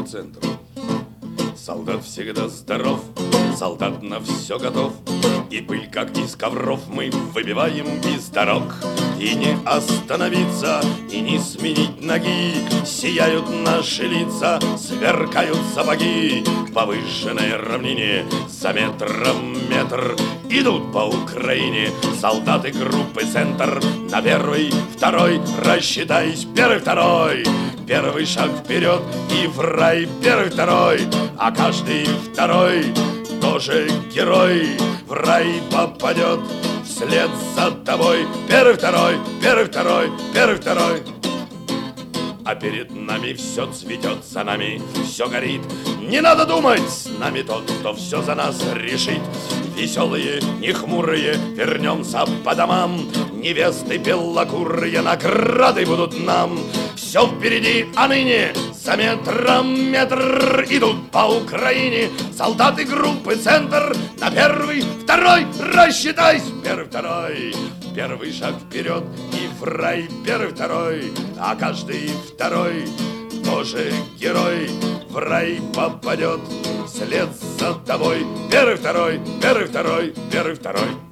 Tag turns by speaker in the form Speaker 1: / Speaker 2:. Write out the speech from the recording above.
Speaker 1: группы «Центр». Солдат всегда здоров, солдат на все готов, и пыль, как из ковров, мы выбиваем из дорог. И не остановиться, и не сменить ноги, сияют наши лица, сверкают сапоги. По выжженной равнине за метром метр идут по Украине солдаты группы «Центр». На первый, второй, рассчитайся, первый, второй. Первый шаг вперед и в рай, первый, второй. А каждый второй тоже герой в рай попадет вслед за тобой. Первый, второй, первый, второй, первый, второй. А перед нами все цветет, за нами все горит. Не надо думать, с нами тот, кто все за нас решит. Веселые, не хмурые, вернемся по домам. Невесты белокурые, награды будут нам. Все впереди, а ныне за метром метр идут по Украине солдаты группы «Центр». На первый, второй, рассчитайся, первый, второй. Первый шаг вперед и в рай, первый, второй. А каждый второй тоже герой в рай попадет вслед за тобой. Первый, второй, первый, второй, первый, второй.